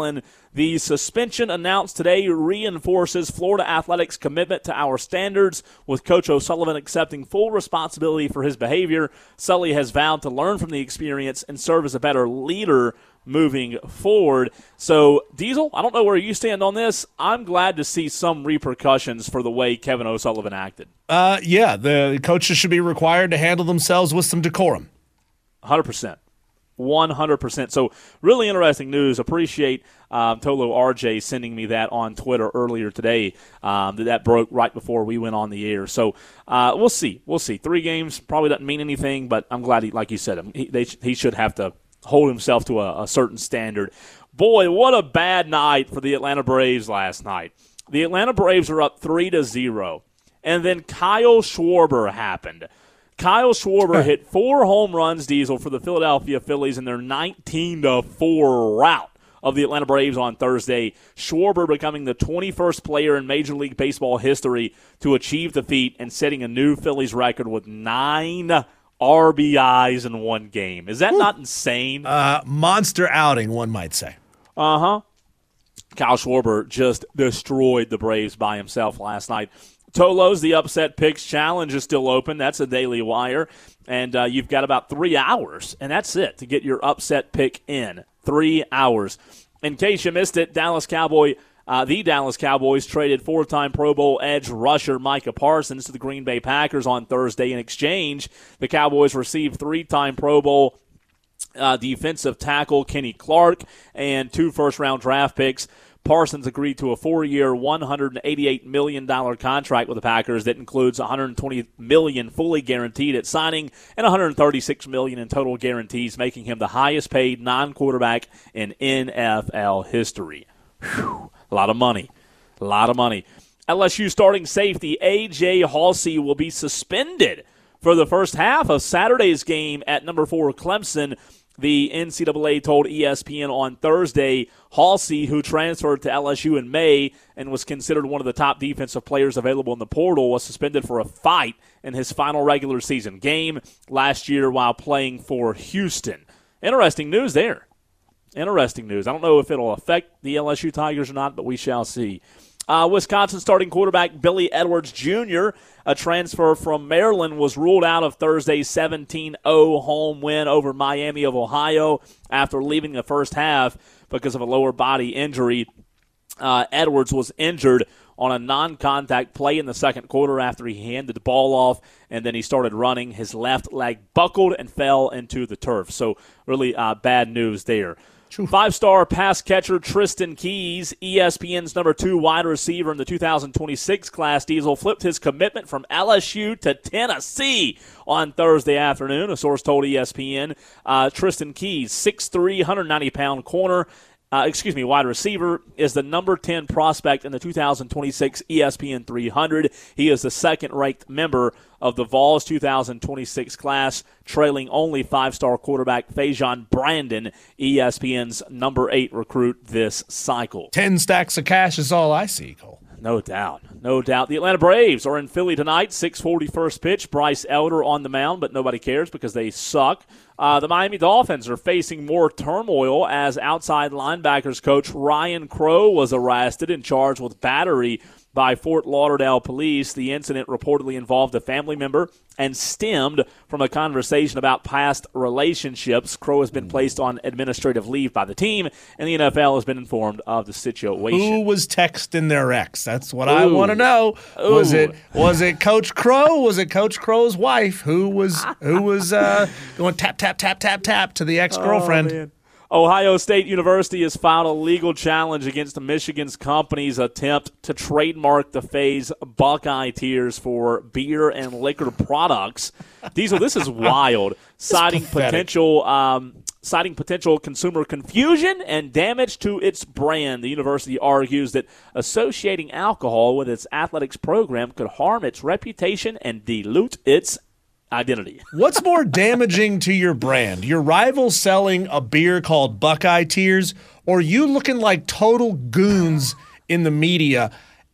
The suspension announced today reinforces Florida Athletics' commitment to our standards, with Coach O'Sullivan accepting full responsibility for his behavior. Sully has vowed to learn from the experience and serve as a better leader moving forward. So, Diesel, I don't know where you stand on this. I'm glad to see some repercussions for the way Kevin O'Sullivan acted. Uh, yeah, the coaches should be required to handle themselves with some decorum. one hundred percent. one hundred percent. So, really interesting news. Appreciate um, Tolo R J sending me that on Twitter earlier today. Um, that, that broke right before we went on the air. So, uh, we'll see. We'll see. Three games probably doesn't mean anything, but I'm glad, he, like you said, he, they, he should have to hold himself to a, a certain standard. Boy, what a bad night for the Atlanta Braves last night. The Atlanta Braves are up three to zero, and then Kyle Schwarber happened. Kyle Schwarber hit four home runs, Diesel, for the Philadelphia Phillies in their nineteen to four rout of the Atlanta Braves on Thursday. Schwarber becoming the twenty-first player in Major League Baseball history to achieve the feat and setting a new Phillies record with nine R B Is in one game. Is that Ooh. not insane? Uh, monster outing, one might say. Uh-huh. Kyle Schwarber just destroyed the Braves by himself last night. Tolo's The Upset Picks Challenge is still open. That's a Daily Wire. And uh, you've got about three hours, and that's it, to get your upset pick in. Three hours. In case you missed it, Dallas Cowboy Uh, the Dallas Cowboys traded four-time Pro Bowl edge rusher Micah Parsons to the Green Bay Packers on Thursday. In exchange, the Cowboys received three-time Pro Bowl uh, defensive tackle Kenny Clark and two first-round draft picks. Parsons agreed to a four-year, one hundred eighty-eight million dollars contract with the Packers that includes one hundred twenty million dollars fully guaranteed at signing and one hundred thirty-six million dollars in total guarantees, making him the highest-paid non-quarterback in N F L history. Whew. A lot of money. A lot of money. L S U starting safety A J Halsey will be suspended for the first half of Saturday's game at number four Clemson. The N C double A told E S P N on Thursday Halsey, who transferred to L S U in May and was considered one of the top defensive players available in the portal, was suspended for a fight in his final regular season game last year while playing for Houston. Interesting news there. Interesting news. I don't know if it'll affect the L S U Tigers or not, but we shall see. Uh, Wisconsin starting quarterback Billy Edwards Junior, a transfer from Maryland, was ruled out of Thursday's seventeen oh home win over Miami of Ohio after leaving the first half because of a lower body injury. Uh, Edwards was injured on a non-contact play in the second quarter after he handed the ball off, and then he started running. His left leg buckled and fell into the turf. So really uh, bad news there. Five-star pass catcher Tristan Keys, E S P N's number two wide receiver in the two thousand twenty-six class, Diesel, flipped his commitment from L S U to Tennessee on Thursday afternoon, a source told E S P N. Uh, Tristan Keys, six three, one hundred ninety pound corner, Uh, excuse me, wide receiver, is the number ten prospect in the two thousand twenty-six E S P N three hundred. He is the second-ranked member of the Vols two thousand twenty-six class, trailing only five-star quarterback Fajon Brandon, E S P N's number eight recruit this cycle. Ten stacks of cash is all I see, Cole. No doubt. No doubt. The Atlanta Braves are in Philly tonight, six forty first pitch. Bryce Elder on the mound, but nobody cares because they suck. Uh, the Miami Dolphins are facing more turmoil as outside linebackers coach Ryan Crow was arrested and charged with battery by Fort Lauderdale police. The incident reportedly involved a family member and stemmed from a conversation about past relationships. Crow has been placed on administrative leave by the team, and the N F L has been informed of the situation. Who was texting their ex? That's what Ooh. I want to know. Ooh. Was it was it Coach Crow? Was it Coach Crow's wife who was who was uh, going tap tap tap tap tap to the ex-girlfriend? Oh, Ohio State University has filed a legal challenge against Michigan's company's attempt to trademark the phrase Buckeye Tears for beer and liquor products. Diesel, this is wild, citing potential um, citing potential consumer confusion and damage to its brand. The university argues that associating alcohol with its athletics program could harm its reputation and dilute its identity. What's more damaging to your brand? Your rival selling a beer called Buckeye Tears, or you looking like total goons in the media?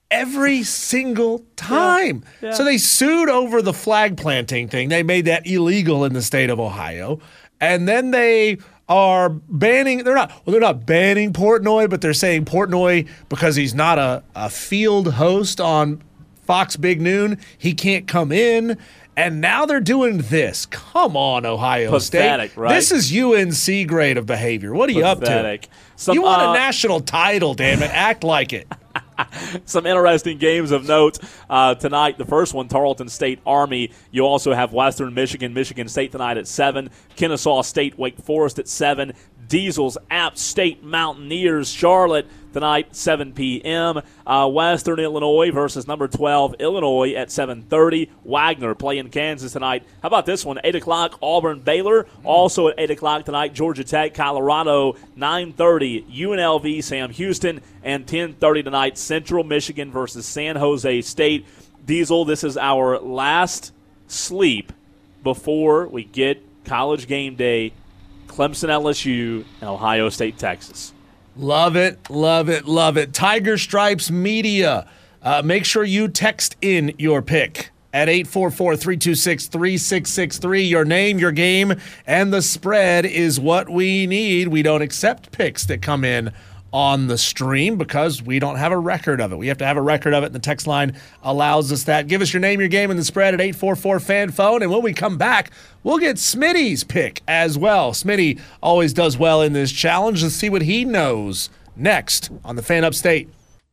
every single time. Yeah. Yeah. So they sued over the flag planting thing. They made that illegal in the state of Ohio. And then they are banning, they're not, well, they're not banning Portnoy, but they're saying Portnoy, because he's not a, a field host on Fox Big Noon, he can't come in. And now they're doing this. Come on, Ohio Pathetic, State. Right? This is U N C grade of behavior. What are you Pathetic. up to? Some, you won uh, a national title, damn it. Act like it. Some interesting games of note uh, tonight. The first one, Tarleton State Army. You also have Western Michigan, Michigan State tonight at seven. Kennesaw State, Wake Forest at seven. Diesels, App State Mountaineers, Charlotte tonight, seven p.m. Uh, Western Illinois versus number twelve, Illinois at seven thirty. Wagner playing Kansas tonight. How about this one? eight o'clock, Auburn, Baylor. Also at eight o'clock tonight, Georgia Tech, Colorado. nine thirty, U N L V, Sam Houston. And ten thirty tonight, Central Michigan versus San Jose State. Diesel, this is our last sleep before we get College Game Day, Clemson, L S U, and Ohio State, Texas. Love it, love it, love it. Tiger Stripes Media. Uh, make sure you text in your pick at eight four four, three two six, three six six three. Your name, your game, and the spread is what we need. We don't accept picks that come in on the stream because we don't have a record of it. We have to have a record of it, and the text line allows us that. Give us your name, your game, and the spread at eight four four, fan phone, and when we come back, we'll get Smitty's pick as well. Smitty always does well in this challenge. Let's see what he knows next on the Fan Upstate.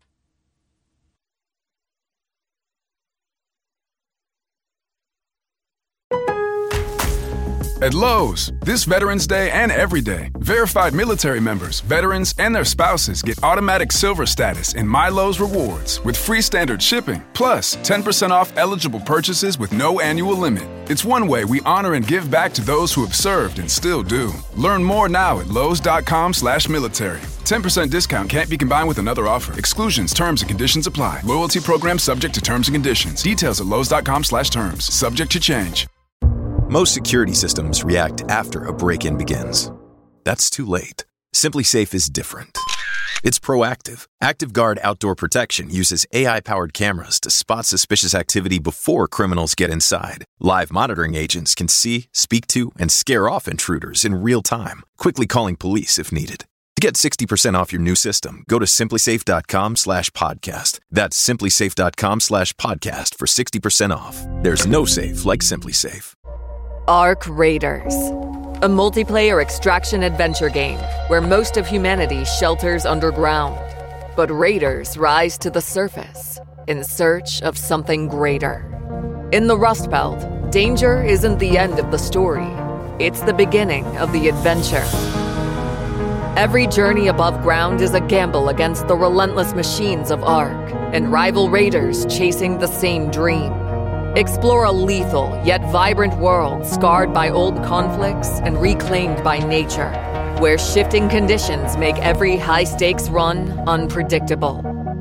At Lowe's, this Veterans Day and every day, verified military members, veterans, and their spouses get automatic silver status in My Lowe's Rewards with free standard shipping, plus ten percent off eligible purchases with no annual limit. It's one way we honor and give back to those who have served and still do. Learn more now at lowes.com slash military. ten percent discount can't be combined with another offer. Exclusions, terms, and conditions apply. Loyalty program subject to terms and conditions. Details at lowes.com slash terms. Subject to change. Most security systems react after a break-in begins. That's too late. SimpliSafe is different. It's proactive. ActiveGuard Outdoor Protection uses A I-powered cameras to spot suspicious activity before criminals get inside. Live monitoring agents can see, speak to, and scare off intruders in real time, quickly calling police if needed. To get sixty percent off your new system, go to simplisafe.com slash podcast. That's simplisafe.com slash podcast for sixty percent off. There's no safe like SimpliSafe. Ark Raiders, a multiplayer extraction adventure game where most of humanity shelters underground. But raiders rise to the surface in search of something greater. In the Rust Belt, danger isn't the end of the story. It's the beginning of the adventure. Every journey above ground is a gamble against the relentless machines of Ark and rival raiders chasing the same dream. Explore a lethal yet vibrant world scarred by old conflicts and reclaimed by nature, where shifting conditions make every high-stakes run unpredictable.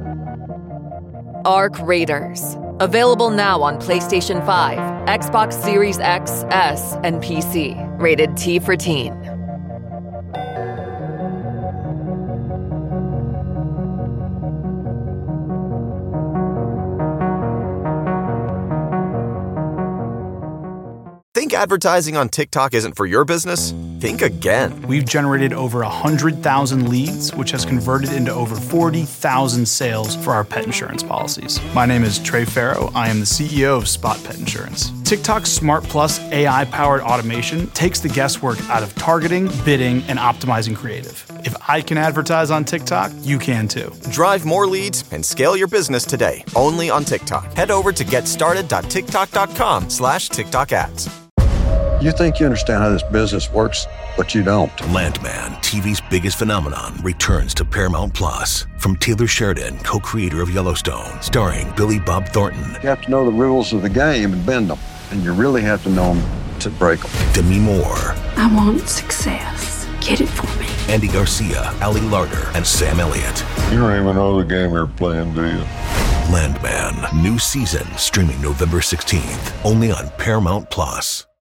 Ark Raiders. Available now on PlayStation five, Xbox Series X, S, and P C. Rated T for Teen. Think advertising on TikTok isn't for your business? Think again. We've generated over one hundred thousand leads, which has converted into over forty thousand sales for our pet insurance policies. My name is Trey Farrow. I am the C E O of Spot Pet Insurance. TikTok's Smart Plus A I-powered automation takes the guesswork out of targeting, bidding, and optimizing creative. If I can advertise on TikTok, you can too. Drive more leads and scale your business today, only on TikTok. Head over to getstarted.tiktok.com slash TikTok ads. You think you understand how this business works, but you don't. Landman, T V's biggest phenomenon, returns to Paramount Plus. From Taylor Sheridan, co-creator of Yellowstone, starring Billy Bob Thornton. You have to know the rules of the game and bend them, and you really have to know them to break them. Demi Moore. I want success. Get it for me. Andy Garcia, Ali Larter, and Sam Elliott. You don't even know the game you're playing, do you? Landman, new season, streaming November sixteenth, only on Paramount Plus.